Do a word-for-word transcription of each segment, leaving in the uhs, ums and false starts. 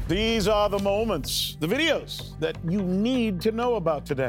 These are the moments, the videos that you need to know about today.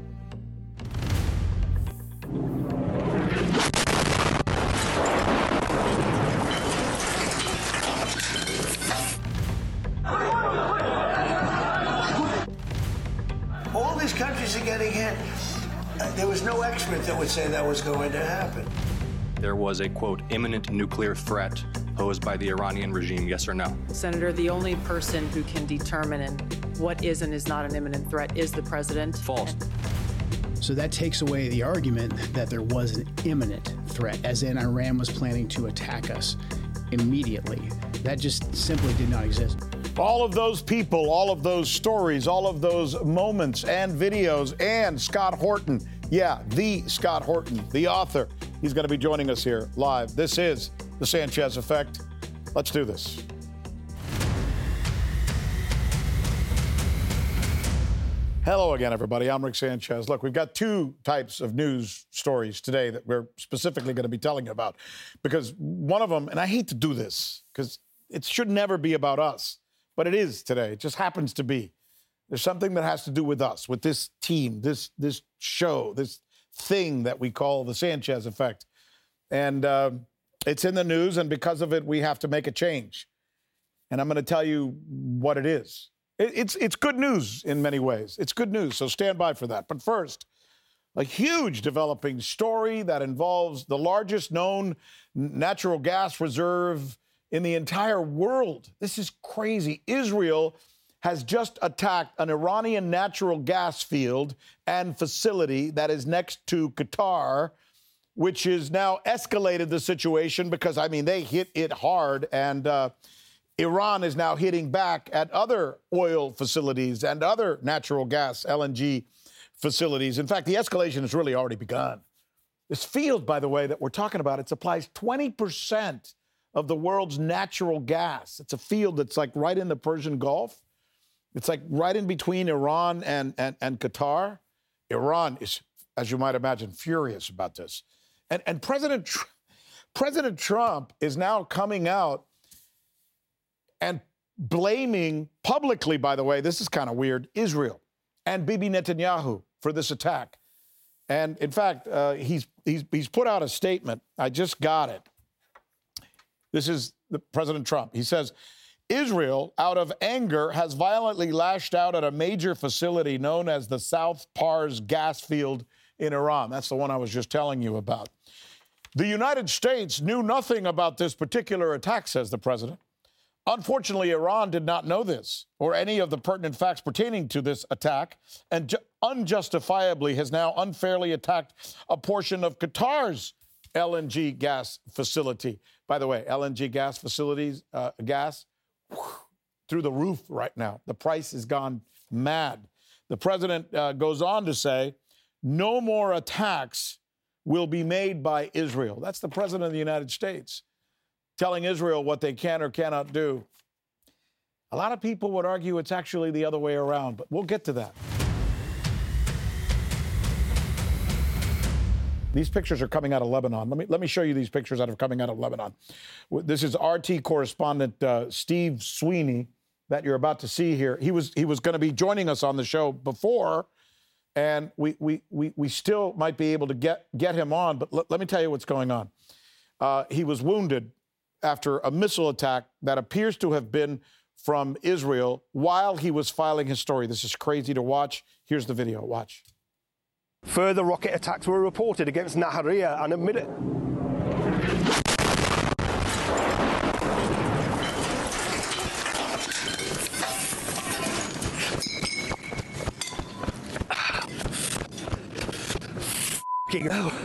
All these countries are getting hit. Uh, there was no expert that would say that was going to happen. There was a, quote, imminent nuclear threat posed by the Iranian regime, yes or no? Senator, the only person who can determine what is and is not an imminent threat is the president. False. So that takes away the argument that there was an imminent threat, as in Iran was planning to attack us immediately. That just simply did not exist. All of those people, all of those stories, all of those moments and videos, and Scott Horton. Yeah, the Scott Horton, the author. He's going to be joining us here live. This is The Sanchez Effect. Let's do this. Hello again, everybody. I'm Rick Sanchez. Look, we've got two types of news stories today that we're specifically going to be telling you about. Because one of them, and I hate to do this, because it should never be about us, but it is today. It just happens to be. There's something that has to do with us, with this team, this this show, this thing that we call the Sanchez Effect. And uh, it's in the news, and because of it, we have to make a change. And I'm going to tell you what it is. It, it's, it's good news in many ways. It's good news, so stand by for that. But first, a huge developing story that involves the largest known natural gas reserve in the entire world. This is crazy. Israel has just attacked an Iranian natural gas field and facility that is next to Qatar, which has now escalated the situation because, I mean, they hit it hard, and uh, Iran is now hitting back at other oil facilities and other natural gas, L N G facilities. In fact, the escalation has really already begun. This field, by the way, that we're talking about, it supplies twenty percent of the world's natural gas. It's a field that's like right in the Persian Gulf. It's like right in between Iran and, and, and Qatar. Iran is, as you might imagine, furious about this. And, and President, Tr- President Trump is now coming out and blaming publicly, by the way, this is kind of weird, Israel and Bibi Netanyahu for this attack. And in fact, uh, he's, he's, he's put out a statement. I just got it. This is the President Trump. He says, Israel, out of anger, has violently lashed out at a major facility known as the South Pars gas field in Iran. That's the one I was just telling you about. The United States knew nothing about this particular attack, says the president. Unfortunately, Iran did not know this or any of the pertinent facts pertaining to this attack, and ju- unjustifiably has now unfairly attacked a portion of Qatar's L N G gas facility. By the way, L N G gas facilities, uh, gas, whew, through the roof right now. The price has gone mad. The president uh, goes on to say, no more attacks will be made by Israel. That's the president of the United States telling Israel what they can or cannot do. A lot of people would argue it's actually the other way around, but we'll get to that. These pictures are coming out of Lebanon. Let me let me show you these pictures that are coming out of Lebanon. This is R T correspondent uh, Steve Sweeney that you're about to see here. He was he was going to be joining us on the show before, and we we we we still might be able to get get him on. But l- let me tell you what's going on. Uh, he was wounded after a missile attack that appears to have been from Israel while he was filing his story. This is crazy to watch. Here's the video. Watch. Further rocket attacks were reported against Nahariya and a minute. F***ing hell.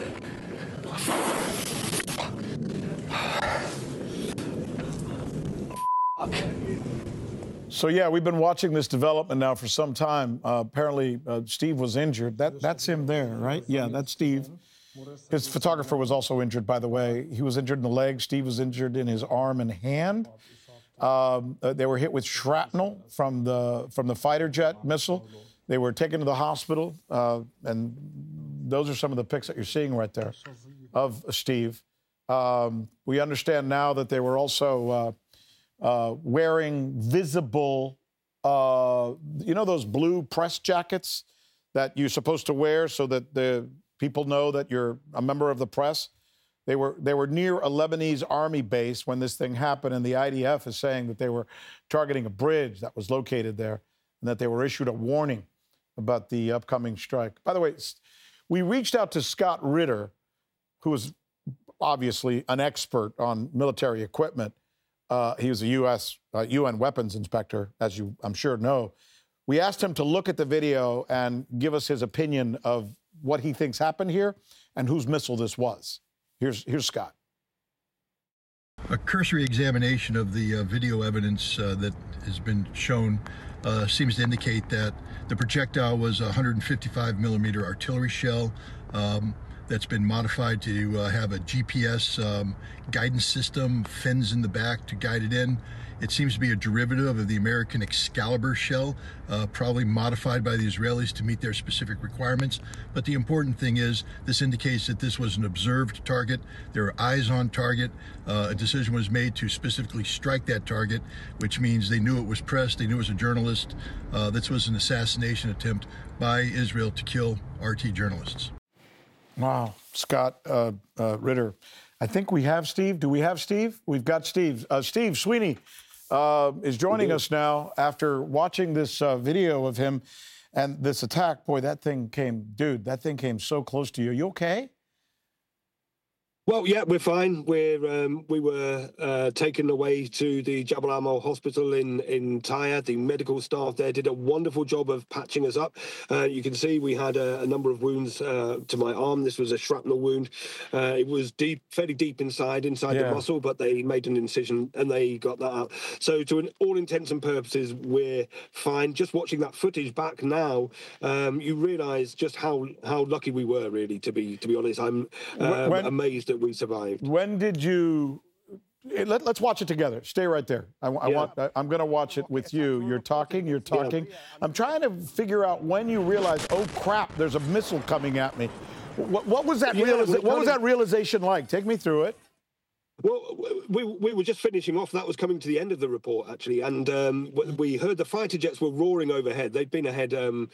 Fuck. So, yeah, we've been watching this development now for some time. Uh, apparently, uh, Steve was injured. That That's him there, right? Yeah, that's Steve. His photographer was also injured, by the way. He was injured in the leg. Steve was injured in his arm and hand. Um, uh, they were hit with shrapnel from the from the fighter jet missile. They were taken to the hospital, uh, and those are some of the pics that you're seeing right there of Steve. Um, we understand now that they were also uh, uh, wearing visible uh, you know those blue press jackets that you're supposed to wear so that the people know that you're a member of the press? They were they were near a Lebanese army base when this thing happened, and the I D F is saying that they were targeting a bridge that was located there and that they were issued a warning about the upcoming strike. By the way, we reached out to Scott Ritter, who is obviously an expert on military equipment. Uh, he was a U S uh, U N weapons inspector, as you I'm sure know. We asked him to look at the video and give us his opinion of what he thinks happened here and whose missile this was. Here's, here's Scott. A cursory examination of the uh, video evidence uh, that has been shown uh, seems to indicate that the projectile was a one hundred fifty-five millimeter artillery shell um, that's been modified to uh, have a G P S um, guidance system, fins in the back to guide it in. It seems to be a derivative of the American Excalibur shell, uh, probably modified by the Israelis to meet their specific requirements. But the important thing is this indicates that this was an observed target. There are eyes on target. Uh, a decision was made to specifically strike that target, which means they knew it was press, they knew it was a journalist. Uh, this was an assassination attempt by Israel to kill R T journalists. Wow. Scott uh, uh, Ritter. I think we have Steve. Do we have Steve? We've got Steve. Uh, Steve Sweeney uh, is joining us now after watching this uh, video of him and this attack. Boy, that thing came, dude, that thing came so close to you. You okay? Well, yeah, we're fine. We're um, we were uh, taken away to the Jabal Amal Hospital in in Tyre. The medical staff there did a wonderful job of patching us up. Uh, you can see we had a, a number of wounds uh, to my arm. This was a shrapnel wound. Uh, it was deep, fairly deep inside, inside yeah. the muscle, but they made an incision and they got that out. So, to an, all intents and purposes, we're fine. Just watching that footage back now, um, you realise just how how lucky we were. Really, to be to be honest, I'm um, when- amazed at we survived. When did you? Let, let's watch it together. Stay right there. I, I yeah. want. I, I'm going to watch it with you. You're talking. You're talking. Yeah. I'm trying to figure out when you realize, oh crap, there's a missile coming at me. What, what was that? Yeah, realiza- what was that realization like? Take me through it. Well, we we were just finishing off. That was coming to the end of the report, actually, and um, we heard the fighter jets were roaring overhead. They'd been ahead um,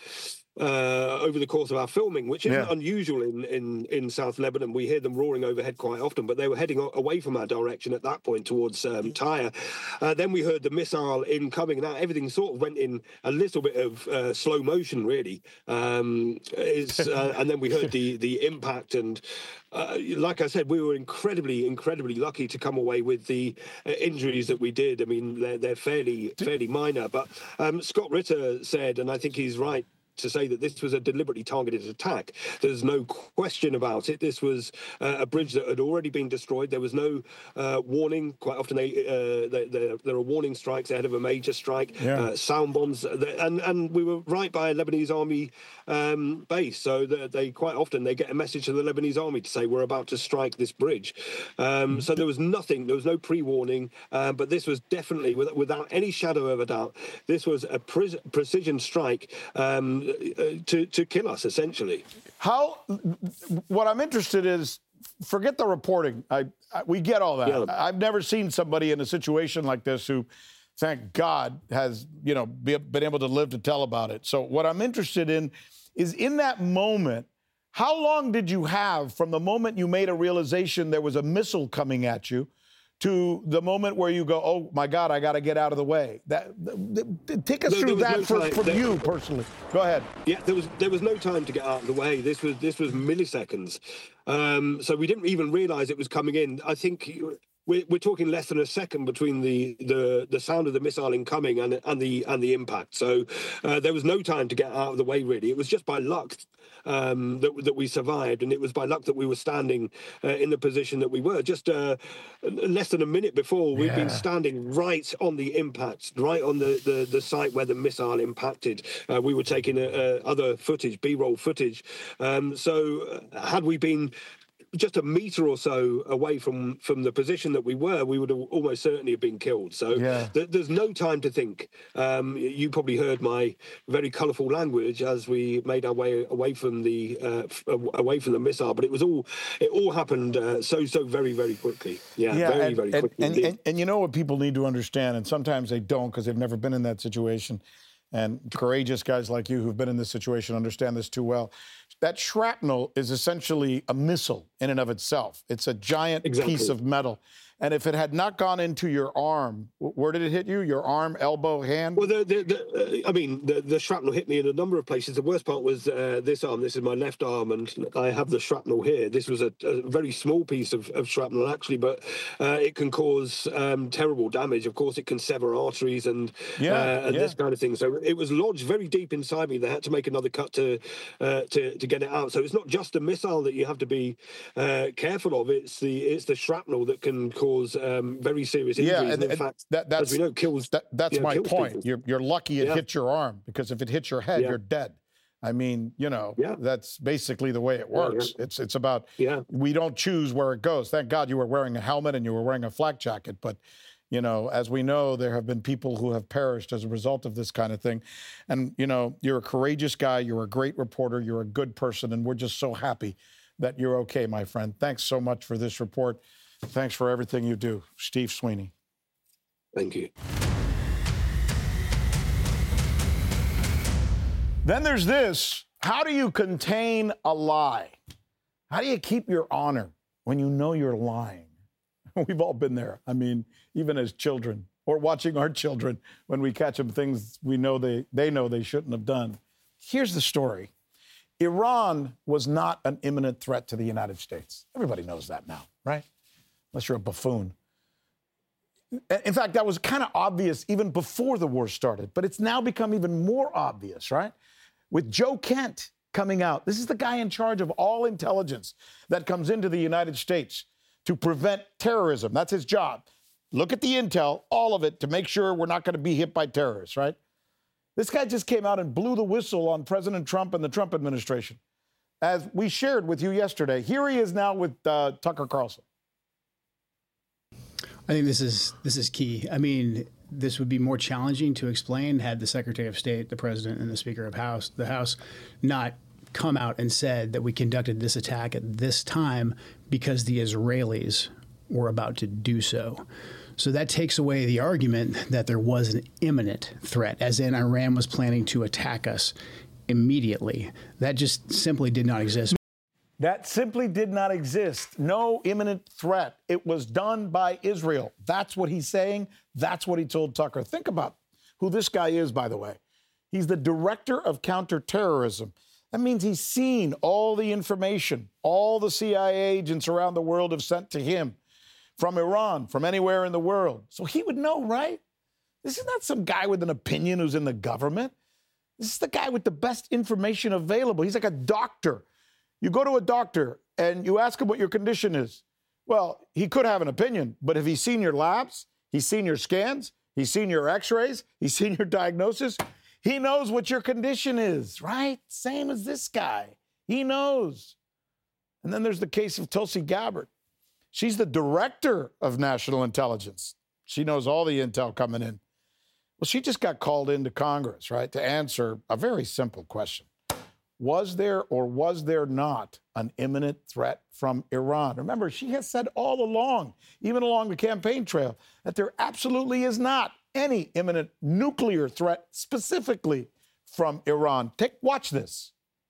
uh, over the course of our filming, which isn't yeah. unusual in, in, in South Lebanon. We hear them roaring overhead quite often, but they were heading away from our direction at that point towards um, Tyre. Uh, then we heard the missile incoming. Now everything sort of went in a little bit of uh, slow motion, really. Um, it's, uh, and then we heard the the impact and. Uh, like I said, we were incredibly, incredibly lucky to come away with the uh, injuries that we did. I mean, they're, they're fairly, fairly minor. But um, Scott Ritter said, and I think he's right to say that this was a deliberately targeted attack. There's no question about it. This was uh, a bridge that had already been destroyed. There was no uh, warning. Quite often they, uh, they, they, there are warning strikes ahead of a major strike, yeah. uh, sound bombs. And, and we were right by a Lebanese army um, base. So that they quite often they get a message to the Lebanese army to say, we're about to strike this bridge. Um, so there was nothing, there was no pre-warning. Uh, but this was definitely, without, without any shadow of a doubt, this was a pre- precision strike um, to to kill us, essentially. How? What I'm interested in is, forget the reporting. I, I we get all that. Yeah. I've never seen somebody in a situation like this who, thank God, has you know be, been able to live to tell about it. So what I'm interested in is in that moment. How long did you have from the moment you made a realization there was a missile coming at you to the moment where you go, oh, my God, I got to get out of the way? That, that Take us no, through that no for, from there, you personally. Go ahead. Yeah, there was there was no time to get out of the way. This was this was milliseconds. Um, so we didn't even realize it was coming in. I think we're, we're talking less than a second between the, the, the sound of the missile incoming and, and, the, and the impact. So uh, there was no time to get out of the way, really. It was just by luck Um, that, that we survived, and it was by luck that we were standing uh, in the position that we were. Just uh, less than a minute before, we'd yeah. been standing right on the impact, right on the, the, the site where the missile impacted. Uh, we were taking uh, uh, other footage, B-roll footage. Um, so uh, had we been just a meter or so away from from the position that we were, we would have almost certainly have been killed. So yeah. th- there's no time to think. Um, you probably heard my very colourful language as we made our way away from the uh, f- away from the missile, but it was all it all happened uh, so so very very quickly. Yeah, yeah very and, very and, quickly. And, and, and you know what people need to understand, and sometimes they don't because they've never been in that situation. And courageous guys like you who've been in this situation understand this too well. That shrapnel is essentially a missile in and of itself. It's a giant exactly. piece of metal. And if it had not gone into your arm, where did it hit you? Your arm, elbow, hand? Well, the, the, the, uh, I mean, the, the shrapnel hit me in a number of places. The worst part was uh, this arm. This is my left arm, and I have the shrapnel here. This was a, a very small piece of, of shrapnel, actually, but uh, it can cause um, terrible damage. Of course, it can sever arteries and, yeah, uh, and yeah. this kind of thing. So it was lodged very deep inside me. They had to make another cut to uh, to, to get it out. So it's not just a missile that you have to be uh, careful of. It's the it's the shrapnel that can cause um, very serious injuries. Yeah, and, and in and fact, that, that's, as we know, kills. That, that's you know, my kills point. people. You're, you're lucky it Yeah. hit your arm, because if it hits your head, Yeah. you're dead. I mean, you know, Yeah. that's basically the way it works. Yeah, yeah. It's it's about, Yeah. we don't choose where it goes. Thank God you were wearing a helmet and you were wearing a flak jacket. But, you know, as we know, there have been people who have perished as a result of this kind of thing. And, you know, you're a courageous guy. You're a great reporter. You're a good person. And we're just so happy that you're okay, my friend. Thanks so much for this report. Thanks for everything you do. Steve Sweeney. Thank you. Then there's this. How do you contain a lie? How do you keep your honor when you know you're lying? We've all been there. I mean, even as children, or watching our children when we catch them things we know they, they know they shouldn't have done. Here's the story. Iran was not an imminent threat to the United States. Everybody knows that now, right? Unless you're a buffoon. In fact, that was kind of obvious even before the war started, but it's now become even more obvious, right? With Joe Kent coming out. This is the guy in charge of all intelligence that comes into the United States to prevent terrorism. That's his job. Look at the intel, all of it, to make sure we're not going to be hit by terrorists, right? This guy just came out and blew the whistle on President Trump and the Trump administration. As we shared with you yesterday, here he is now with uh, Tucker Carlson. I think this is this is key. I mean, this would be more challenging to explain had the Secretary of State, the President, and the Speaker of House, the House, not come out and said that we conducted this attack at this time because the Israelis were about to do so. So that takes away the argument that there was an imminent threat, as in Iran was planning to attack us immediately. That just simply did not exist. That simply did not exist. No imminent threat. It was done by Israel. That's what he's saying. That's what he told Tucker. Think about who this guy is, by the way. He's the director of counterterrorism. That means he's seen all the information all the C I A agents around the world have sent to him from Iran, from anywhere in the world. So he would know, right? This is not some guy with an opinion who's in the government. This is the guy with the best information available. He's like a doctor. You go to a doctor and you ask him what your condition is. Well, he could have an opinion, but have he seen your labs? He's seen your scans? He's seen your x-rays? He's seen your diagnosis? He knows what your condition is, right? Same as this guy. He knows. And then there's the case of Tulsi Gabbard. She's the director of national intelligence. She knows all the intel coming in. Well, she just got called into Congress, right, to answer a very simple question. Was there or was there not an imminent threat from Iran? Remember, she has said all along, even along the campaign trail, that there absolutely is not any imminent nuclear threat specifically from Iran. Take, watch this.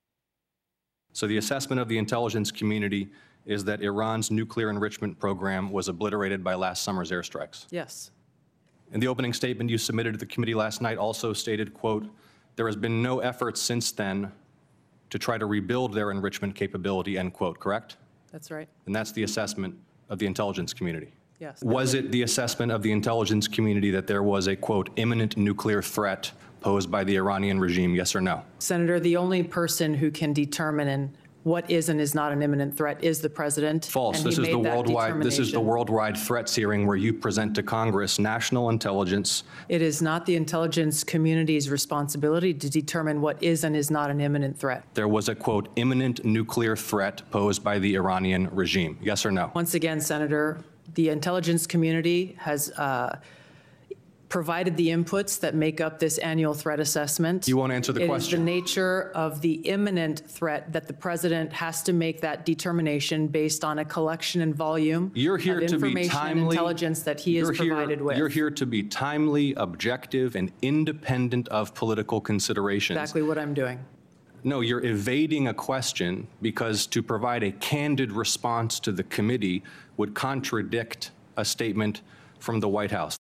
So the assessment of the intelligence community is that Iran's nuclear enrichment program was obliterated by last summer's airstrikes. Yes. In the opening statement you submitted to the committee last night also stated, quote, there has been no effort since then to try to rebuild their enrichment capability, end quote, correct? That's right. And that's the assessment of the intelligence community. Yes. Was it the assessment of the intelligence community that there was a, quote, imminent nuclear threat posed by the Iranian regime, yes or no? Senator, the only person who can determine what is and is not an imminent threat is the president. False. And This he is the made that worldwide. This is the determination. worldwide threats hearing where you present to Congress national intelligence. It is not the intelligence community's responsibility to determine what is and is not an imminent threat. There was a, quote, imminent nuclear threat posed by the Iranian regime. Yes or no? Once again, Senator, the intelligence community has uh, provided the inputs that make up this annual threat assessment. You won't answer the It question. is the nature of the imminent threat that the president has to make that determination based on a collection and volume You're here of to be information and timely. intelligence that he is You're here- provided with. You're here to be timely, objective, and independent of political considerations. Exactly what I'm doing. No, you're evading a question because to provide a candid response to the committee would contradict a statement from the White House.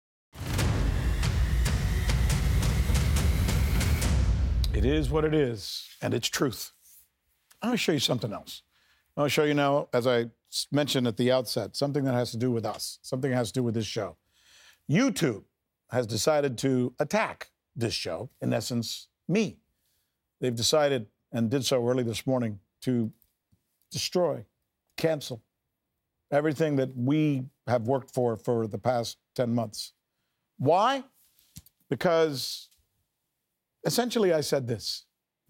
It is what it is, and it's truth. I'm going to show you something else. I'm going to show you now, as I s- mentioned at the outset, something that has to do with us, something that has to do with this show. YouTube has decided to attack this show, in essence, me. They've decided, and did so early this morning, to destroy, cancel everything that we have worked for for the past ten months. Why? Because essentially I said this.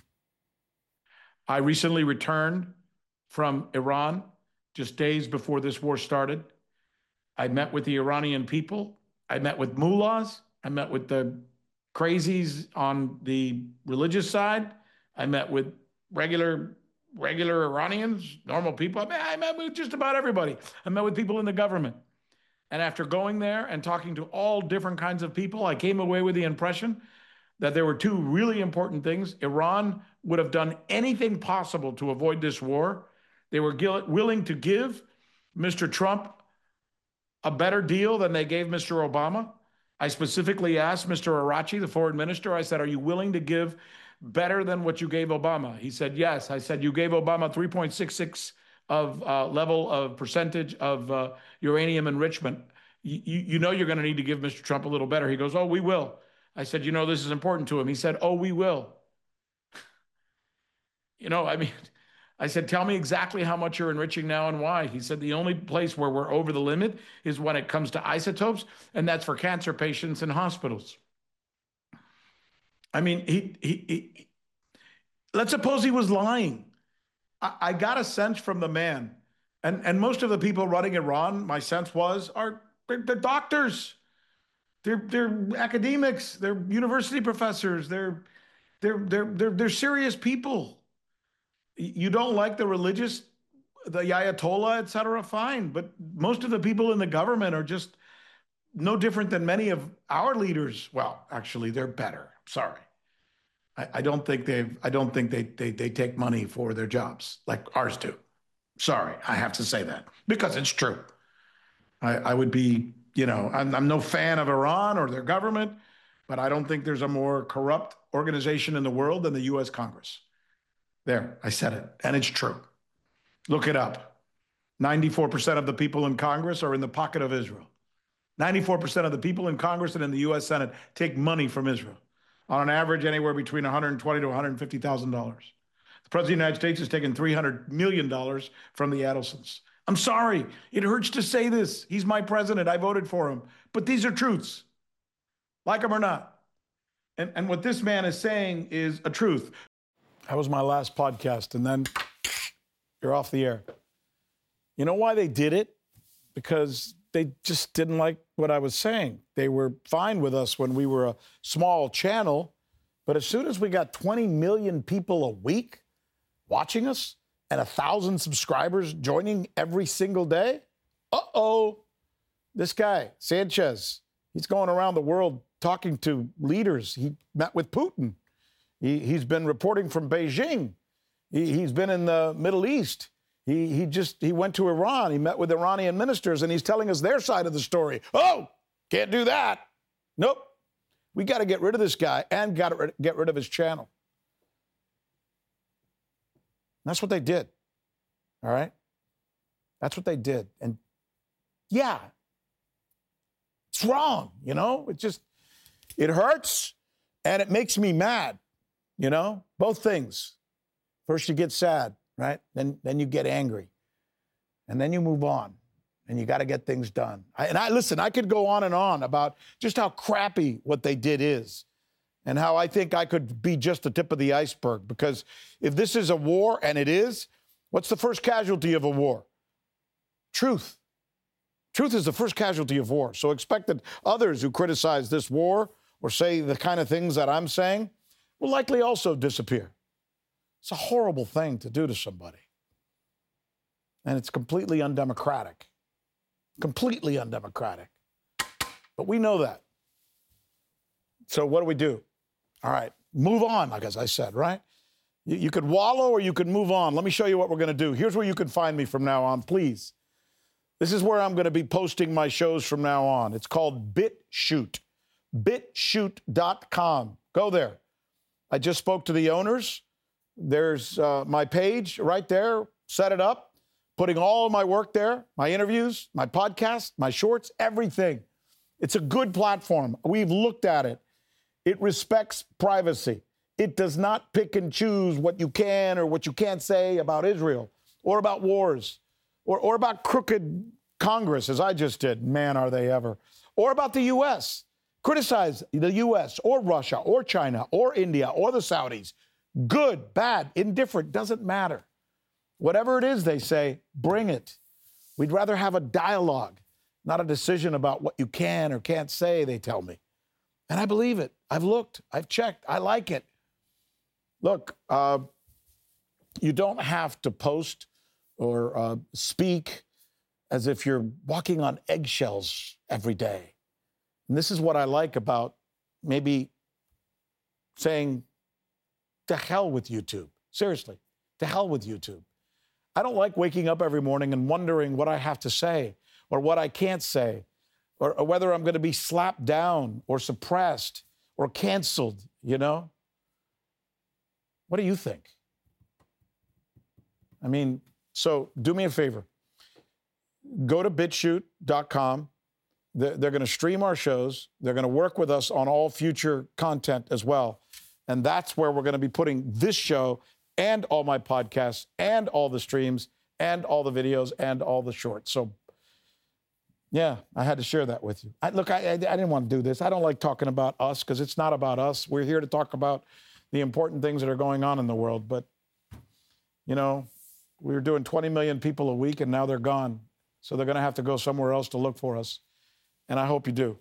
I recently returned from Iran just days before this war started. I met with the Iranian people. I met with mullahs. I met with the crazies on the religious side. I met with regular regular Iranians, normal people. I met, I met with just about everybody. I met with people in the government. And after going there and talking to all different kinds of people, I came away with the impression that there were two really important things. Iran would have done anything possible to avoid this war. They were gil- willing to give Mister Trump a better deal than they gave Mister Obama. I specifically asked Mister Arachi, the foreign minister, I said, are you willing to give better than what you gave Obama? He said, yes. I said, you gave Obama three point six six of uh, level of percentage of uh, uranium enrichment. You, you, you know you're going to need to give Mister Trump a little better. He goes, oh, we will. I said, you know, this is important to him. He said, oh, we will. You know, I mean, I said, tell me exactly how much you're enriching now and why. He said, the only place where we're over the limit is when it comes to isotopes, and that's for cancer patients in hospitals. I mean, he, he, he let's suppose he was lying. I, I got a sense from the man, and, and most of the people running Iran, my sense was, are they're, they're doctors. They're they're academics. They're university professors. They're they're they're they're they're serious people. You don't like the religious, the Ayatollah, et cetera, fine. But most of the people in the government are just no different than many of our leaders. Well, actually, they're better. Sorry, I, I don't think they've. I don't think they they they take money for their jobs like ours do. Sorry, I have to say that because it's true. I, I would be. You know, I'm, I'm no fan of Iran or their government, but I don't think there's a more corrupt organization in the world than the U S Congress. There, I said it, and it's true. Look it up. ninety-four percent of the people in Congress are in the pocket of Israel. ninety-four percent of the people in Congress and in the U S Senate take money from Israel, on an average anywhere between one hundred twenty thousand to one hundred fifty thousand dollars. The President of the United States has taken three hundred million dollars from the Adelsons. I'm sorry, it hurts to say this. He's my president. I voted for him. But these are truths, like them or not. And, and what this man is saying is a truth. That was my last podcast, and then you're off the air. You know why they did it? Because they just didn't like what I was saying. They were fine with us when we were a small channel, but as soon as we got twenty million people a week watching us, and a thousand subscribers joining every single day? Uh-oh. This guy, Sanchez, he's going around the world talking to leaders. He met with Putin. He, he's been reporting from Beijing. He, he's been in the Middle East. He, he just, he went to Iran. He met with Iranian ministers, and he's telling us their side of the story. Oh, can't do that. Nope. We got to get rid of this guy and got to get rid of his channel. That's what they did, all right? That's what they did. And, yeah, it's wrong, you know? It just, it hurts, and it makes me mad, you know? Both things. First, you get sad, right? Then, then you get angry. And then you move on. And you got to get things done. I, and I listen, I could go on and on about just how crappy what they did is and how I think I could be just the tip of the iceberg. Because if this is a war, and it is, what's the first casualty of a war? Truth. Truth is the first casualty of war. So expect that others who criticize this war or say the kind of things that I'm saying will likely also disappear. It's a horrible thing to do to somebody. And it's completely undemocratic. Completely undemocratic. But we know that. So what do we do? All right, move on, like as I said, right? You, you could wallow or you could move on. Let me show you what we're going to do. Here's where you can find me from now on, please. This is where I'm going to be posting my shows from now on. It's called BitChute. bit chute dot com. Go there. I just spoke to the owners. There's uh, my page right there. Set it up. Putting all of my work there, my interviews, my podcast, my shorts, everything. It's a good platform. We've looked at it. It respects privacy. It does not pick and choose what you can or what you can't say about Israel or about wars or, or about crooked Congress, as I just did. Man, are they ever. Or about the U S. Criticize the U S or Russia or China or India or the Saudis. Good, bad, indifferent, doesn't matter. Whatever it is they say, bring it. We'd rather have a dialogue, not a decision about what you can or can't say, they tell me. And I believe it. I've looked. I've checked. I like it. Look, uh, you don't have to post or uh, speak as if you're walking on eggshells every day. And this is what I like about maybe saying, to hell with YouTube. Seriously, to hell with YouTube. I don't like waking up every morning and wondering what I have to say or what I can't say or, or whether I'm going to be slapped down or suppressed or canceled, you know? What do you think? I mean, so do me a favor. Go to bit chute dot com. They're, they're going to stream our shows. They're going to work with us on all future content as well. And that's where we're going to be putting this show and all my podcasts, and all the streams, and all the videos, and all the shorts. So, yeah, I had to share that with you. I, look, I, I, I didn't want to do this. I don't like talking about us, because it's not about us. We're here to talk about the important things that are going on in the world. But, you know, we were doing twenty million people a week, and now they're gone. So they're going to have to go somewhere else to look for us. And I hope you do.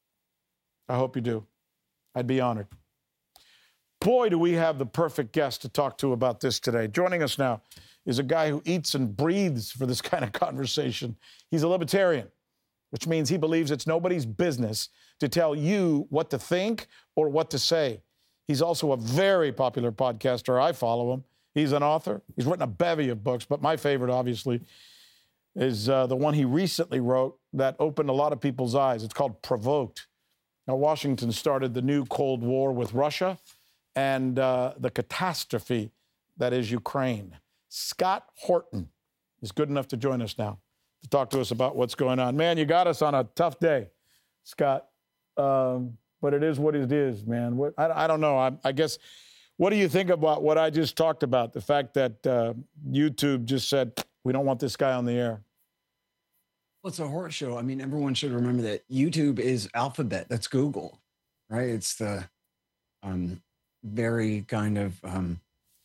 I hope you do. I'd be honored. Boy, do we have the perfect guest to talk to about this today. Joining us now is a guy who eats and breathes for this kind of conversation. He's a libertarian, which means he believes it's nobody's business to tell you what to think or what to say. He's also a very popular podcaster. I follow him. He's an author. He's written a bevy of books, but my favorite, obviously, is uh, the one he recently wrote that opened a lot of people's eyes. It's called Provoked. Now, Washington started the new Cold War with Russia and uh, the catastrophe that is Ukraine. Scott Horton is good enough to join us now to talk to us about what's going on. Man, you got us on a tough day, Scott. Um, but it is what it is, man. What, I, I don't know. I, I guess, what do you think about what I just talked about? The fact that uh, YouTube just said, we don't want this guy on the air. Well, it's a horror show. I mean, everyone should remember that YouTube is Alphabet. That's Google, right? It's the... Um, very kind of um,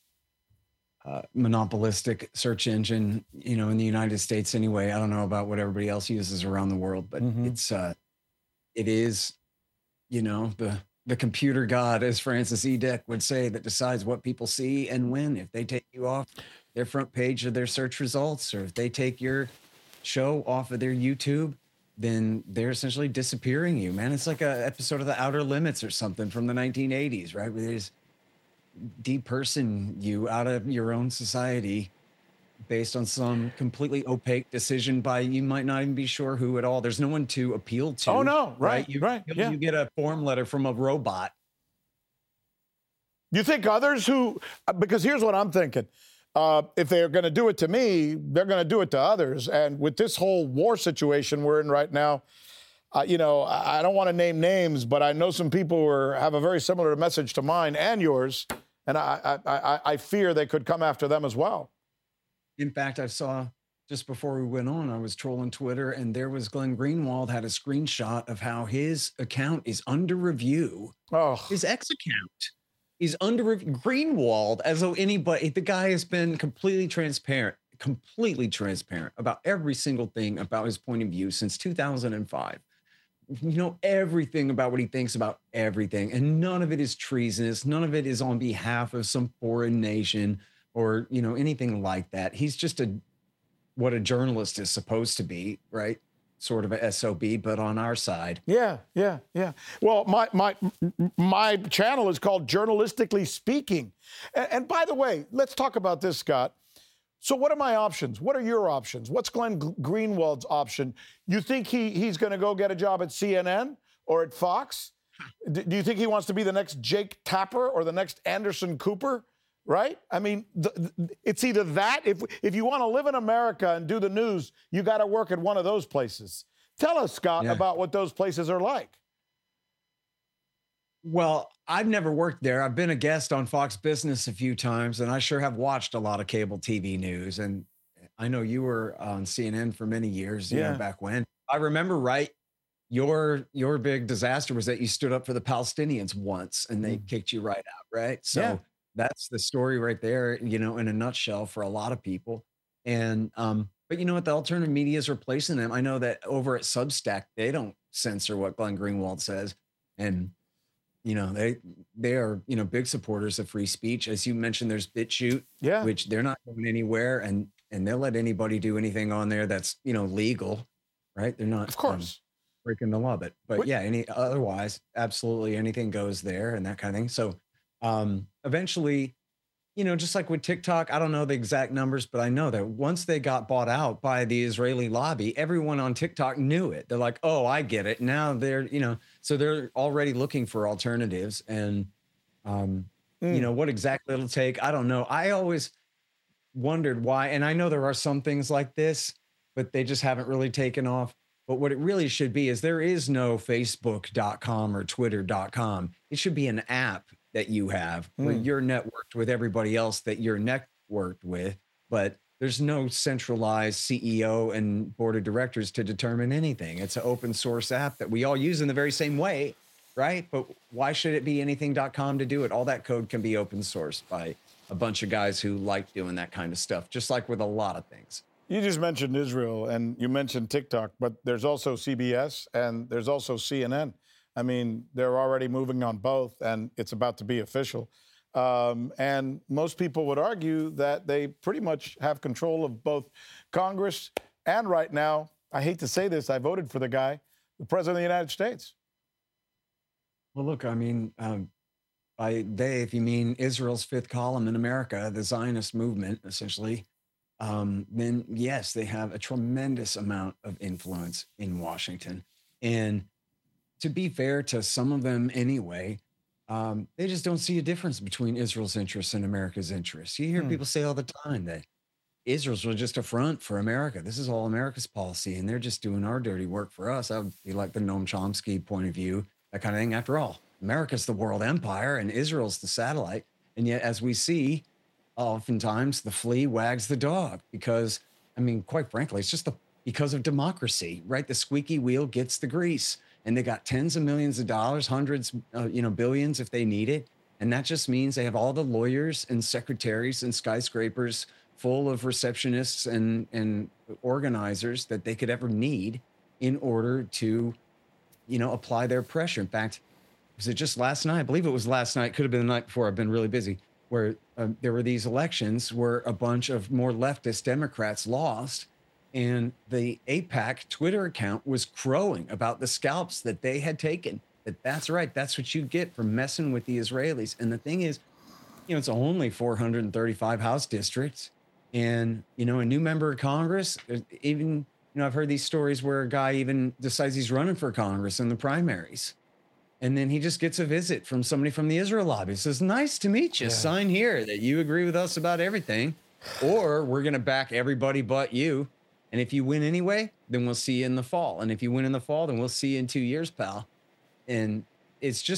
uh, monopolistic search engine, you know, in the United States anyway. I don't know about what everybody else uses around the world, but mm-hmm. it's, uh, it is, you know, the, the computer god, as Francis E. Dick would say, that decides what people see and when. If they take you off their front page of their search results, or if they take your show off of their YouTube, then they're essentially disappearing you, man. It's like a episode of The Outer Limits or something from the nineteen eighties, right? Where they just deperson you out of your own society based on some completely opaque decision by, you might not even be sure who at all. There's no one to appeal to. Oh, no, right, right. You, right you, yeah. you get a form letter from a robot. You think others who, because here's what I'm thinking. Uh, if they're going to do it to me, they're going to do it to others. And with this whole war situation we're in right now, uh, you know, I, I don't want to name names, but I know some people who are, have a very similar message to mine and yours, and I, I, I, I fear they could come after them as well. In fact, I saw just before we went on, I was trolling Twitter, and there was Glenn Greenwald had a screenshot of how his account is under review. Oh, his ex account is under review. Greenwald, as though anybody, the guy has been completely transparent, completely transparent about every single thing about his point of view since two thousand five. You know everything about what he thinks about everything, and none of it is treasonous. None of it is on behalf of some foreign nation or, you know, anything like that. He's just a what a journalist is supposed to be, right? Sort of a S O B, but on our side. Yeah, yeah, yeah. Well, my my my channel is called Journalistically Speaking. And, and by the way, let's talk about this, Scott. So what are my options? What are your options? What's Glenn Greenwald's option? You think he he's going to go get a job at C N N or at Fox? D- do you think he wants to be the next Jake Tapper or the next Anderson Cooper? Right? I mean, th- th- it's either that. If if you want to live in America and do the news, you got to work at one of those places. Tell us, Scott, Yeah. about what those places are like. Well, I've never worked there. I've been a guest on Fox Business a few times, and I sure have watched a lot of cable T V news. And I know you were on C N N for many years, you Yeah. know, back when. I remember, right, your your big disaster was that you stood up for the Palestinians once, and they Mm. kicked you right out, right? So Yeah. that's the story right there, you know, in a nutshell for a lot of people. And um, but you know what? The alternative media is replacing them. I know that over at Substack, they don't censor what Glenn Greenwald says, and you know, they they are, you know, big supporters of free speech. As you mentioned, there's BitChute, Yeah. which they're not going anywhere, and and they'll let anybody do anything on there that's, you know, legal, right? They're not, Of course. um, breaking the law, but but What- yeah, any otherwise, absolutely anything goes there and that kind of thing. So um, eventually, you know, just like with TikTok, I don't know the exact numbers, but I know that once they got bought out by the Israeli lobby, everyone on TikTok knew it. They're like, oh, I get it. Now they're, you know, so they're already looking for alternatives. And, um, Mm. you know, what exactly it'll take, I don't know. I always wondered why, and I know there are some things like this, but they just haven't really taken off. But what it really should be is there is no facebook dot com or twitter dot com. It should be an app that you have where Mm. you're networked with everybody else that you're networked with, but there's no centralized C E O and board of directors to determine anything. It's an open source app that we all use in the very same way, right? But why should it be anything dot com to do it? All that code can be open sourced by a bunch of guys who like doing that kind of stuff, just like with a lot of things. You just mentioned Israel and you mentioned TikTok, but there's also C B S and there's also C N N. I mean, they're already moving on both, and it's about to be official. Um, and most people would argue that they pretty much have control of both Congress and right now, I hate to say this, I voted for the guy, the President of the United States. Well, look, I mean, um, by they, if you mean Israel's fifth column in America, the Zionist movement, essentially, um, then yes, they have a tremendous amount of influence in Washington. And to be fair to some of them anyway, um, they just don't see a difference between Israel's interests and America's interests. You hear Hmm. people say all the time that Israel's just a front for America. This is all America's policy, and they're just doing our dirty work for us. That would be like the Noam Chomsky point of view, that kind of thing. After all, America's the world empire and Israel's the satellite. And yet, as we see, oftentimes the flea wags the dog because, I mean, quite frankly, it's just the, because of democracy, right? The squeaky wheel gets the grease, and they got tens of millions of dollars, hundreds, uh, you know, billions if they need it. And that just means they have all the lawyers and secretaries and skyscrapers full of receptionists and, and organizers that they could ever need in order to, you know, apply their pressure. In fact, was it just last night? I believe it was last night. Could have been the night before. I've been really busy. Where um, there were these elections where a bunch of more leftist Democrats lost, and the AIPAC Twitter account was crowing about the scalps that they had taken. That that's right. That's what you get for messing with the Israelis. And the thing is, you know, it's only four hundred thirty-five House districts, and you know, a new member of Congress. Even you know, I've heard these stories where a guy even decides he's running for Congress in the primaries. And then he just gets a visit from somebody from the Israel lobby. Says, nice to meet you. Yeah. Sign here that you agree with us about everything, or we're going to back everybody but you. And if you win anyway, then we'll see you in the fall. And if you win in the fall, then we'll see you in two years, pal. And it's just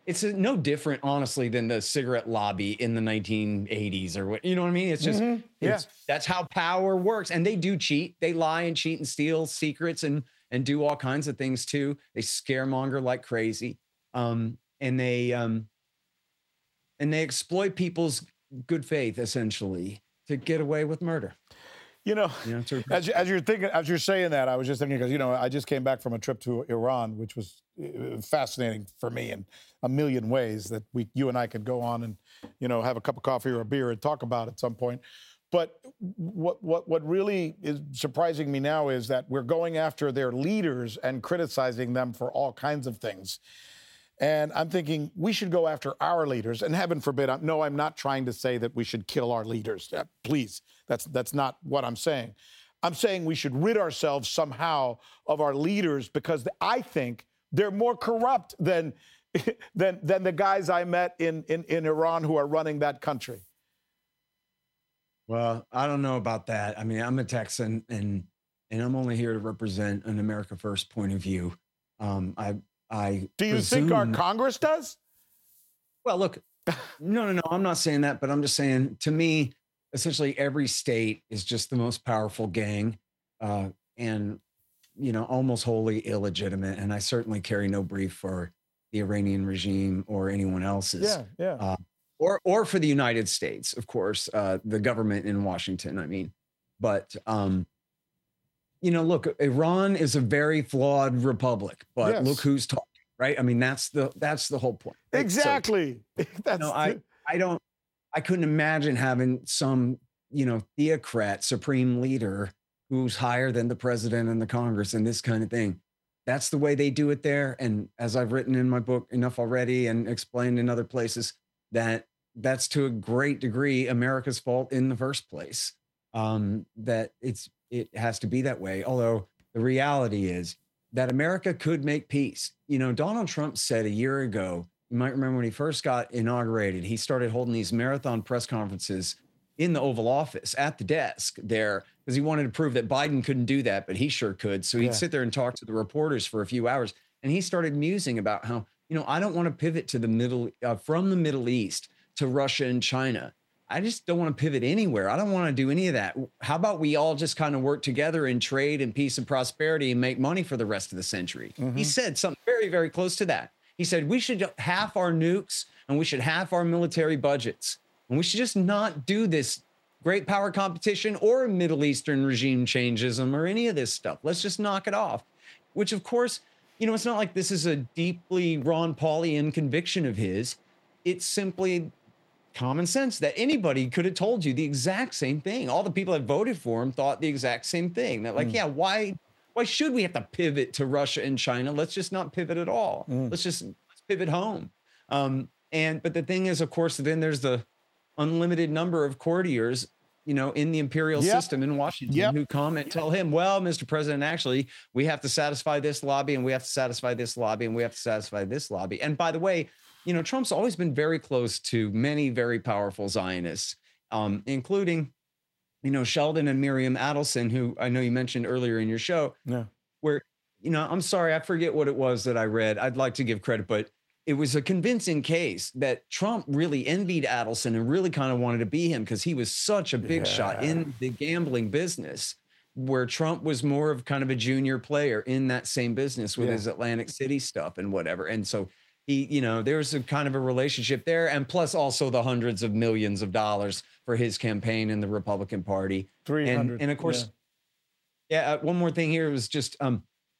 it's no different, honestly, than the cigarette lobby in the nineteen eighties or what, you know what I mean? It's just, Mm-hmm. Yeah. it's, that's how power works. And they do cheat. They lie and cheat and steal secrets and, and do all kinds of things too. They scaremonger like crazy. Um, and they, um, and they exploit people's good faith essentially to get away with murder. You know, You know, to- as, you- as you're thinking, as you're saying that, I was just thinking, because, you know, I just came back from a trip to Iran, which was uh, fascinating for me in a million ways that we, you and I could go on and, you know, have a cup of coffee or a beer and talk about at some point. But what, what, what really is surprising me now is that we're going after their leaders and criticizing them for all kinds of things. And I'm thinking we should go after our leaders. And heaven forbid, I'm, no, I'm not trying to say that we should kill our leaders. Uh, please, that's that's not what I'm saying. I'm saying we should rid ourselves somehow of our leaders because I think they're more corrupt than than than the guys I met in in, in Iran who are running that country. Well, I don't know about that. I mean, I'm a Texan and and I'm only here to represent an America First point of view. Um, I I Do you presume, think our Congress does? Well, look, no, no, no. I'm not saying that, but I'm just saying to me, essentially every state is just the most powerful gang, uh, and you know, almost wholly illegitimate. And I certainly carry no brief for the Iranian regime or anyone else's. Yeah, yeah. Uh, or or for the United States, of course, uh, the government in Washington. I mean, but um, you know, look, Iran is a very flawed republic, but Yes. look who's talking, right? I mean, that's the that's the whole point. right? So, Exactly. That's no, I I don't I couldn't imagine having some, you know, theocrat supreme leader who's higher than the president and the Congress and this kind of thing. That's the way they do it there. And as I've written in my book enough already and explained in other places, that that's to a great degree America's fault in the first place. Um, that it's it has to be that way. Although the reality is that America could make peace. You know, Donald Trump said a year ago, you might remember when he first got inaugurated, he started holding these marathon press conferences in the Oval Office at the desk there because he wanted to prove that Biden couldn't do that, but he sure could. So he'd Yeah. sit there and talk to the reporters for a few hours. And he started musing about how, you know, I don't want to pivot to the middle uh, from the Middle East to Russia and China. I just don't want to pivot anywhere. I don't want to do any of that. How about we all just kind of work together in trade and peace and prosperity and make money for the rest of the century? Mm-hmm. He said something very, very close to that. He said, we should half our nukes and we should half our military budgets. And we should just not do this great power competition or Middle Eastern regime changeism or any of this stuff. Let's just knock it off. Which, of course, you know, it's not like this is a deeply Ron Paulian conviction of his. It's simply common sense that anybody could have told you the exact same thing. All the people that voted for him thought the exact same thing. They're like, Mm. yeah, why why should we have to pivot to Russia and China? Let's just not pivot at all. Mm. Let's just let's pivot home. Um, and but the thing is, of course, then there's the unlimited number of courtiers, you know, in the imperial Yep. system in Washington Yep. who come and tell him, well, Mister President, actually, we have to satisfy this lobby and we have to satisfy this lobby and we have to satisfy this lobby. And by the way, you know, Trump's always been very close to many very powerful Zionists, um, including, you know, Sheldon and Miriam Adelson, who I know you mentioned earlier in your show, Yeah. where, you know, I'm sorry, I forget what it was that I read. I'd like to give credit, but it was a convincing case that Trump really envied Adelson and really kind of wanted to be him because he was such a big shot Yeah. in the gambling business, where Trump was more of kind of a junior player in that same business with Yeah. his Atlantic City stuff and whatever. And so he, you know, there's a kind of a relationship there. And plus also the hundreds of millions of dollars for his campaign in the Republican Party. three hundred. And, and of course, yeah, uh, one more thing here was just, um,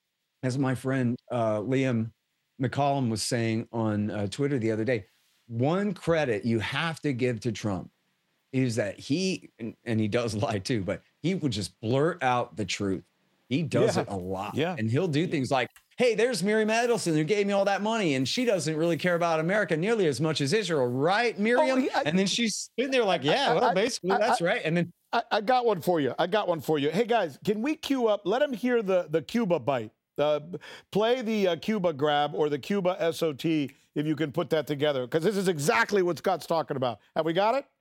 as my friend uh, Liam McCollum was saying on uh, Twitter the other day, one credit you have to give to Trump is that he, and, and he does lie too, but he would just blurt out the truth. He does Yeah. it a lot. Yeah. And he'll do things like, hey, there's Miriam Adelson who gave me all that money, and she doesn't really care about America nearly as much as Israel, right, Miriam? Oh, he- I- and then she's sitting there like, yeah, I- well, I- basically, I- that's I- right. And then, I, I got one for you. I got one for you. Hey guys, can we cue up? Let them hear the the Cuba bite. Uh, play the uh, Cuba grab or the Cuba S O T if you can put that together, because this is exactly what Scott's talking about. Have we got it?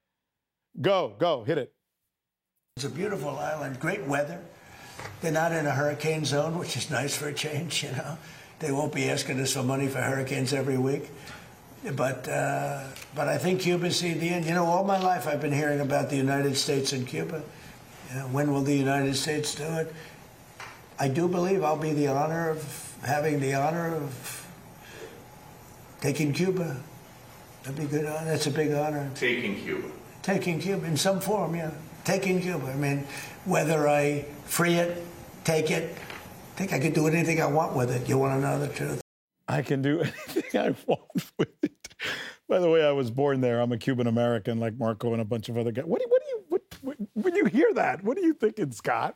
Go, go, hit it. It's a beautiful island, great weather. They're not in a hurricane zone, which is nice for a change, you know. They won't be asking us for money for hurricanes every week. But uh, but I think Cuba's seen the end. You know, all my life I've been hearing about the United States and Cuba. You know, when will the United States do it? I do believe I'll be the honor of having the honor of taking Cuba. That'd be good. That's a big honor. Taking Cuba. Taking Cuba in some form, yeah. Taking Cuba. I mean, whether I free it, take it, I think I could do anything I want with it. You want to know the truth? I can do anything I want with it. By the way, I was born there. I'm a Cuban American, like Marco and a bunch of other guys. What do you, what do you, what, what, when you hear that, what are you thinking, Scott?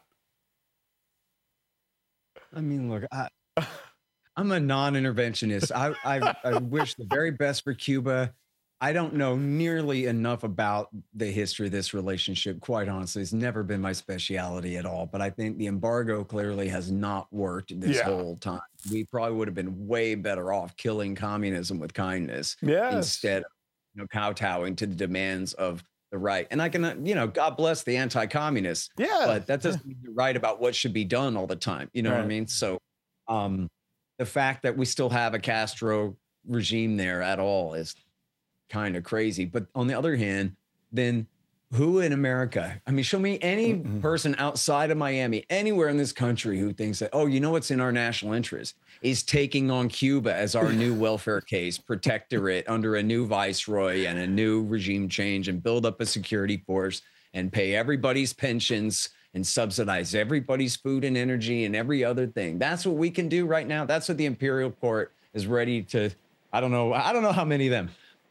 I mean, look, I, I'm a non-interventionist. I, I, I wish the very best for Cuba. I don't know nearly enough about the history of this relationship. Quite honestly, it's never been my specialty at all. But I think the embargo clearly has not worked this Yeah. whole time. We probably would have been way better off killing communism with kindness Yes. instead of, you know, kowtowing to the demands of the right. And I can, uh, you know, God bless the anti-communists. Yeah. But that doesn't mean you're right about what should be done all the time. You know what I Right. mean? So um, the fact that we still have a Castro regime there at all is kind of crazy. But on the other hand, then who in America? I mean, show me any Mm-mm. person outside of Miami, anywhere in this country who thinks that, oh, you know what's in our national interest is taking on Cuba as our new welfare case, protectorate under a new viceroy and a new regime change, and build up a security force and pay everybody's pensions and subsidize everybody's food and energy and every other thing. That's what we can do right now. That's what the Imperial Court is ready to, I don't know, I don't know how many of them,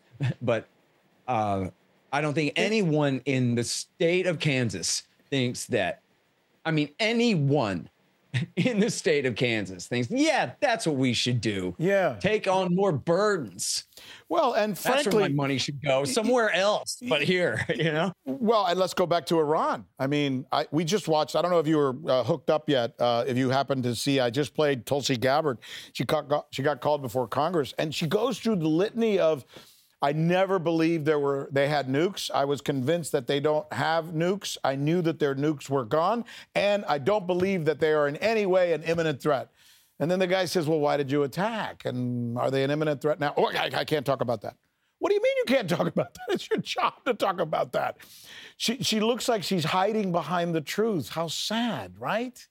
but uh, I don't think anyone in the state of Kansas thinks that, I mean, anyone in the state of Kansas thinks, yeah, that's what we should do. Yeah. Take on more burdens. Well, and That's where frankly, my money should go, somewhere else, but here, you know? well, and let's go back to Iran. I mean, I, we just watched, I don't know if you were uh, hooked up yet, uh, if you happened to see, I just played Tulsi Gabbard. She got, got, she got called before Congress, and she goes through the litany of, I never believed there were, they had nukes. I was convinced that they don't have nukes. I knew that their nukes were gone, and I don't believe that they are in any way an imminent threat. And then the guy says, well, why did you attack? And are they an imminent threat now? Oh, I, I can't talk about that. What do you mean you can't talk about that? It's your job to talk about that. She, she looks like she's hiding behind the truth. How sad, right?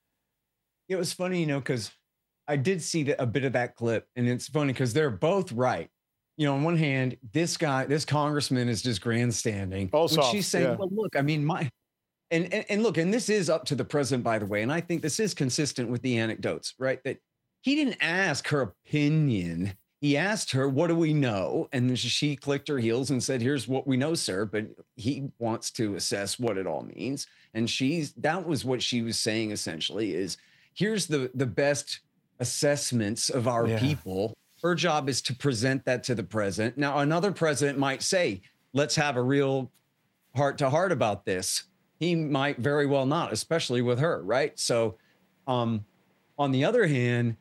It was funny, you know, because I did see the, a bit of that clip, and it's funny because they're both right. You know, on one hand, this guy, this congressman is just grandstanding. Oh, when soft, she's saying, yeah. well, look, I mean, my, and, and and look, and this is up to the president, by the way, and I think this is consistent with the anecdotes, right? That he didn't ask her opinion. He asked her, what do we know? And she clicked her heels and said, here's what we know, sir. But he wants to assess what it all means. And she's, that was what she was saying, essentially, is here's the, the best assessments of our Yeah. people. Her job is to present that to the president. Now, another president might say, let's have a real heart to heart about this. He might very well not, especially with her, right? So um, on the other hand,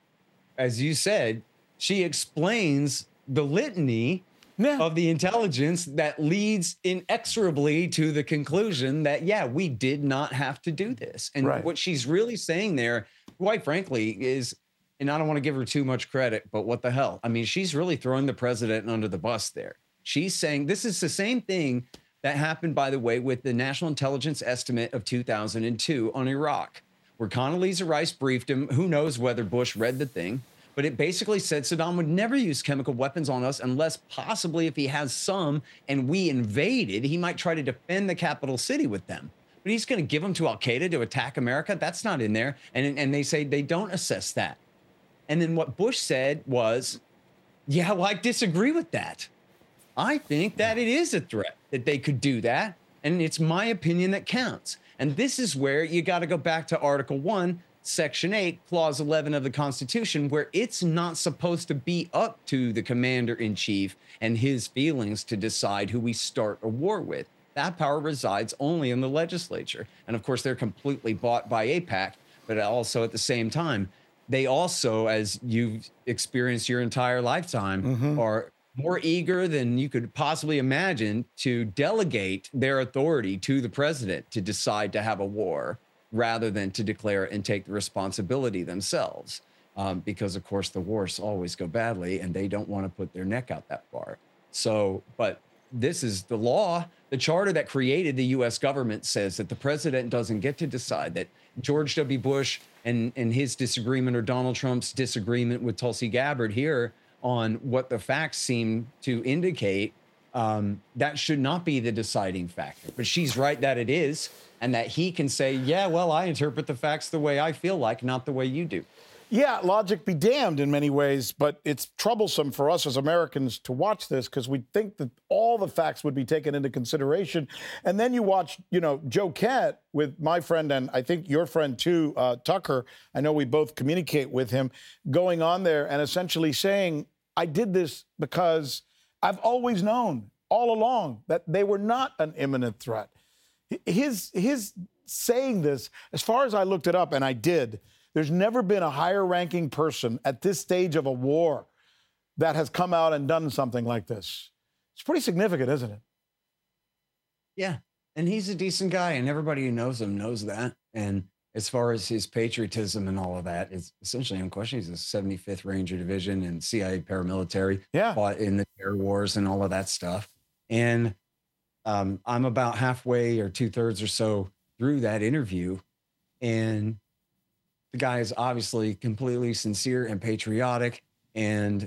as you said, she explains the litany Yeah. of the intelligence that leads inexorably to the conclusion that, yeah, we did not have to do this. And Right. what she's really saying there, quite frankly, is, and I don't want to give her too much credit, but what the hell? I mean, she's really throwing the president under the bus there. She's saying this is the same thing that happened, by the way, with the National Intelligence Estimate of two thousand two on Iraq, where Condoleezza Rice briefed him. Who knows whether Bush read the thing, but it basically said Saddam would never use chemical weapons on us unless possibly if he has some and we invaded, he might try to defend the capital city with them. But he's going to give them to Al-Qaeda to attack America? That's not in there. And, and they say they don't assess that. And then what Bush said was, yeah, well, I disagree with that. I think that it is a threat that they could do that. And it's my opinion that counts. And this is where you got to go back to Article one, Section eight, Clause eleven of the Constitution, where it's not supposed to be up to the commander-in-chief and his feelings to decide who we start a war with. That power resides only in the legislature. And of course, they're completely bought by AIPAC, but also at the same time, they also, as you've experienced your entire lifetime, Mm-hmm. are more eager than you could possibly imagine to delegate their authority to the president to decide to have a war rather than to declare and take the responsibility themselves. um, because, of course, the wars always go badly and they don't want to put their neck out that far. So, but this is the law. The charter that created the U S government says that the president doesn't get to decide, that George W. Bush and, and his disagreement, or Donald Trump's disagreement with Tulsi Gabbard here on what the facts seem to indicate, um, that should not be the deciding factor. But she's right that it is, and that he can say, yeah, well, I interpret the facts the way I feel like, not the way you do. Yeah, logic be damned in many ways, but it's troublesome for us as Americans to watch this because we think that all the facts would be taken into consideration. And then you watch, you know, Joe Kent with my friend, and I think your friend too, uh, Tucker, I know we both communicate with him, going on there and essentially saying, I did this because I've always known all along that they were not an imminent threat. His, his saying this, as far as I looked it up, and I did, there's never been a higher ranking person at this stage of a war that has come out and done something like this. It's pretty significant, isn't it? Yeah. And he's a decent guy, and everybody who knows him knows that. And as far as his patriotism and all of that, it's essentially unquestioned. He's a seventy-fifth Ranger Division and C I A paramilitary, yeah, fought in the terror wars and all of that stuff. And um, I'm about halfway or two thirds or so through that interview. And the guy is obviously completely sincere and patriotic and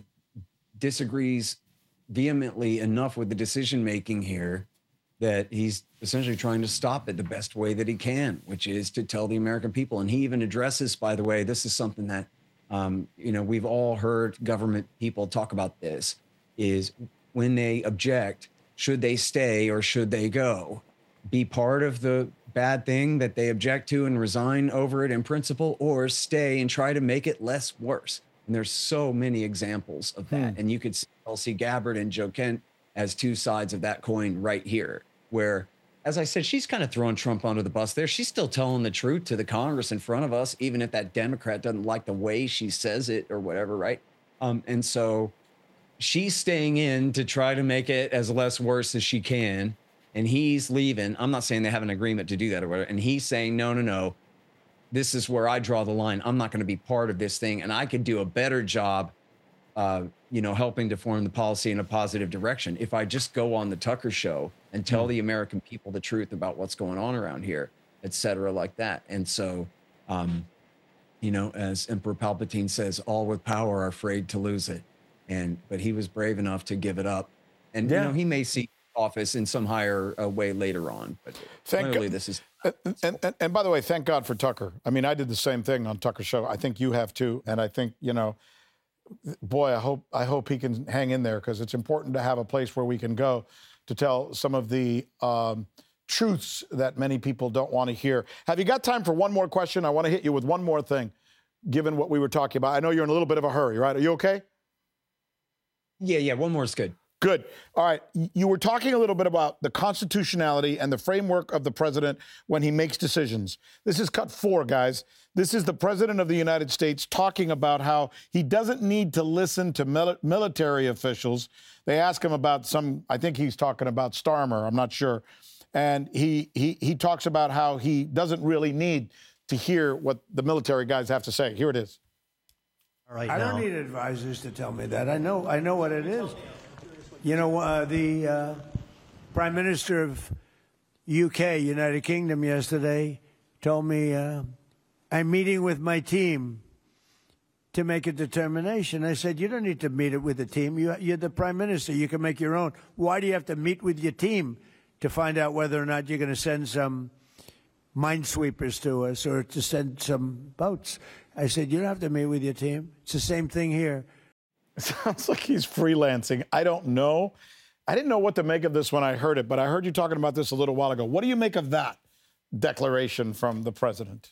disagrees vehemently enough with the decision-making here that he's essentially trying to stop it the best way that he can, which is to tell the American people. And he even addresses, by the way, this is something that, um, you know, we've all heard government people talk about this, is when they object, should they stay or should they go? Be part of the bad thing that they object to and resign over it in principle, or stay and try to make it less worse. And there's so many examples of that. Hmm. And you could see Tulsi Gabbard and Joe Kent as two sides of that coin right here, where, as I said, she's kind of throwing Trump under the bus there. She's still telling the truth to the Congress in front of us, even if that Democrat doesn't like the way she says it or whatever, right? Um, and so she's staying in to try to make it as less worse as she can. And he's leaving. I'm not saying they have an agreement to do that or whatever. And he's saying, no, no, no, this is where I draw the line. I'm not going to be part of this thing. And I could do a better job, uh, you know, helping to form the policy in a positive direction if I just go on the Tucker show and tell mm. the American people the truth about what's going on around here, et cetera, like that. And so, um, you know, as Emperor Palpatine says, all with power are afraid to lose it. And, but he was brave enough to give it up. And, yeah. you know, he may see office in some higher uh, way later on, but thank clearly God. This is. And, and, and, and by the way, thank God for Tucker. I mean, I did the same thing on Tucker's show. I think you have too, and I think, you know, boy, I hope I hope he can hang in there, because it's important to have a place where we can go to tell some of the um, truths that many people don't want to hear. Have you got time for one more question? I want to hit you with one more thing, given what we were talking about. I know you're in a little bit of a hurry, right? Are you okay? Yeah, yeah. One more is good. Good. All right. You were talking a little bit about the constitutionality and the framework of the president when he makes decisions. This is cut four, guys. This is the president of the United States talking about how he doesn't need to listen to mil- military officials. They ask him about some, I think he's talking about Starmer, I'm not sure. And he he he talks about how he doesn't really need to hear what the military guys have to say. Here it is. All right. I now. don't need advisors to tell me that. I know I know what it is. You know, uh, the uh, Prime Minister of U K, United Kingdom, yesterday told me uh, I'm meeting with my team to make a determination. I said, you don't need to meet it with the team. You, you're the Prime Minister. You can make your own. Why do you have to meet with your team to find out whether or not you're going to send some minesweepers to us or to send some boats? I said, you don't have to meet with your team. It's the same thing here. It sounds like he's freelancing. I don't know. I didn't know what to make of this when I heard it, but I heard you talking about this a little while ago. What do you make of that declaration from the president?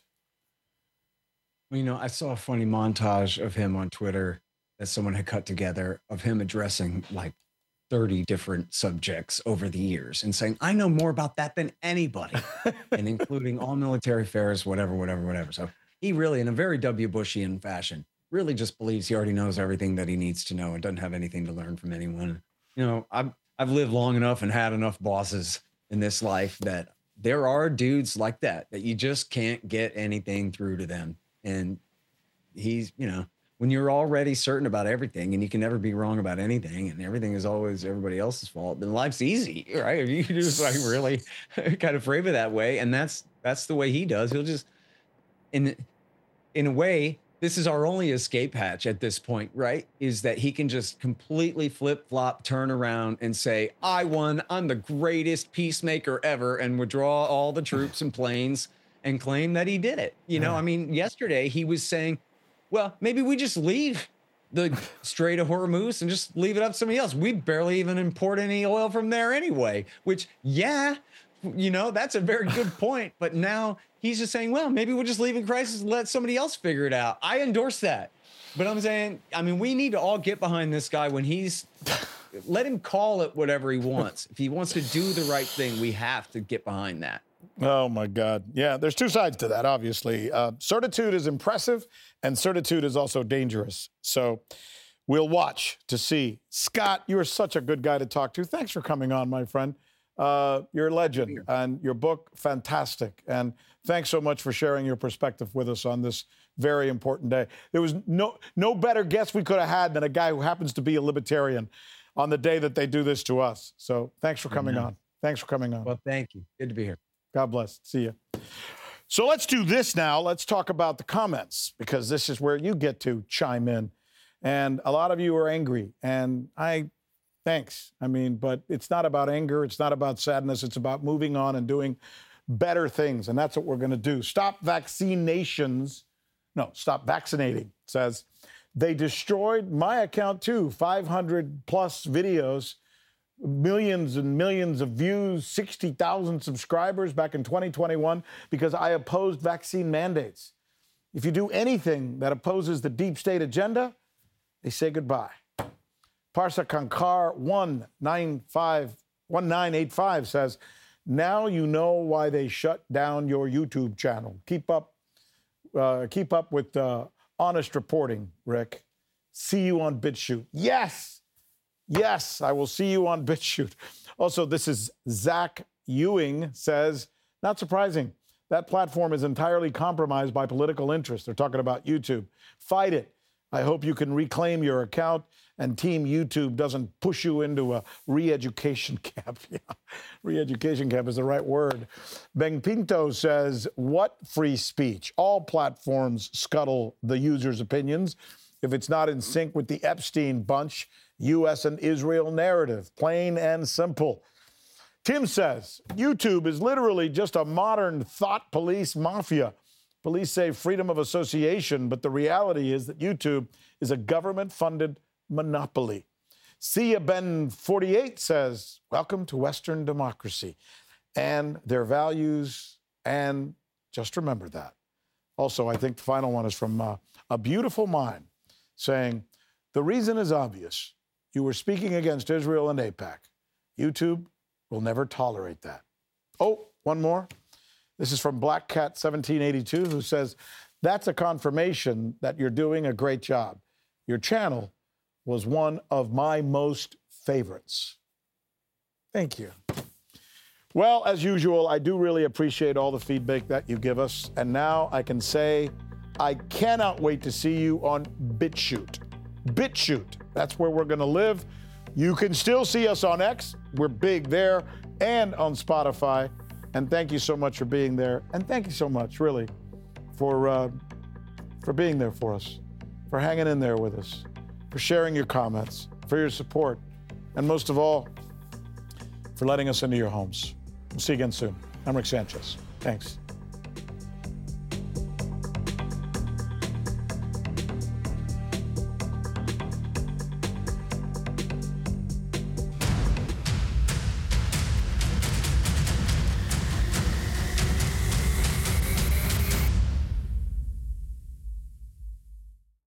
Well, you know, I saw a funny montage of him on Twitter that someone had cut together of him addressing like thirty different subjects over the years and saying, I know more about that than anybody, and including all military affairs, whatever, whatever, whatever. So he really, in a very W. Bushian fashion, really just believes he already knows everything that he needs to know and doesn't have anything to learn from anyone. You know, I've, I've lived long enough and had enough bosses in this life that there are dudes like that, that you just can't get anything through to them. And he's, you know, when you're already certain about everything and you can never be wrong about anything and everything is always everybody else's fault, then life's easy, right? If you just like really kind of frame it that way, and that's that's the way he does. He'll just, in in a way, this is our only escape hatch at this point, right? Is that he can just completely flip flop, turn around and say, I won, I'm the greatest peacemaker ever, and withdraw all the troops and planes and claim that he did it. You know, I mean, yesterday he was saying, well, maybe we just leave the Strait of Hormuz and just leave it up to somebody else. We barely even import any oil from there anyway, which, yeah, you know, that's a very good point. But now he's just saying, well, maybe we'll just leave in crisis and let somebody else figure it out. I endorse that. But I'm saying, I mean, we need to all get behind this guy when he's, let him call it whatever he wants. If he wants to do the right thing, we have to get behind that. Oh, my God. Yeah, there's two sides to that, obviously. Uh, certitude is impressive, and certitude is also dangerous. So we'll watch to see. Scott, you're such a good guy to talk to. Thanks for coming on, my friend. Uh, you're a legend, and your book, fantastic. And thanks so much for sharing your perspective with us on this very important day. There was no no better guest we could have had than a guy who happens to be a libertarian on the day that they do this to us. So thanks for coming on. Thanks for coming on. Well, thank you. Good to be here. God bless. See you. So let's do this now. Let's talk about the comments, because this is where you get to chime in. And a lot of you are angry, and I... Thanks. I mean, but it's not about anger. It's not about sadness. It's about moving on and doing better things. And that's what we're going to do. Stop Vaccinations. No, Stop Vaccinating says they destroyed my account too. five hundred plus videos, millions and millions of views, sixty thousand subscribers back in twenty twenty-one because I opposed vaccine mandates. If you do anything that opposes the deep state agenda, they say goodbye. Parsa Kankar one nine eight five says, now you know why they shut down your YouTube channel. Keep up, uh, keep up with uh, honest reporting, Rick. See you on BitChute. Yes, yes, I will see you on BitChute. Also, this is Zach Ewing says, not surprising. That platform is entirely compromised by political interest. They're talking about YouTube. Fight it. I hope you can reclaim your account and Team YouTube doesn't push you into a re-education camp. Yeah, re-education camp is the right word. Beng Pinto says, what free speech? All platforms scuttle the user's opinions if it's not in sync with the Epstein bunch, U S and Israel narrative. Plain and simple. Tim says, YouTube is literally just a modern thought police mafia. Police say freedom of association, but the reality is that YouTube is a government-funded monopoly. Sia Ben forty-eight says, welcome to Western democracy and their values, and just remember that. Also, I think the final one is from uh, A Beautiful Mind saying, the reason is obvious. You were speaking against Israel and AIPAC. YouTube will never tolerate that. Oh, one more. This is from Black Cat seventeen eighty-two, who says, that's a confirmation that you're doing a great job. Your channel was one of my most favorites. Thank you. Well, as usual, I do really appreciate all the feedback that you give us. And now I can say, I cannot wait to see you on BitChute. BitChute, that's where we're going to live. You can still see us on X. We're big there, and on Spotify. And thank you so much for being there. And thank you so much, really, for, uh, for being there for us, for hanging in there with us, for sharing your comments, for your support, and most of all, for letting us into your homes. We'll see you again soon. I'm Rick Sanchez. Thanks.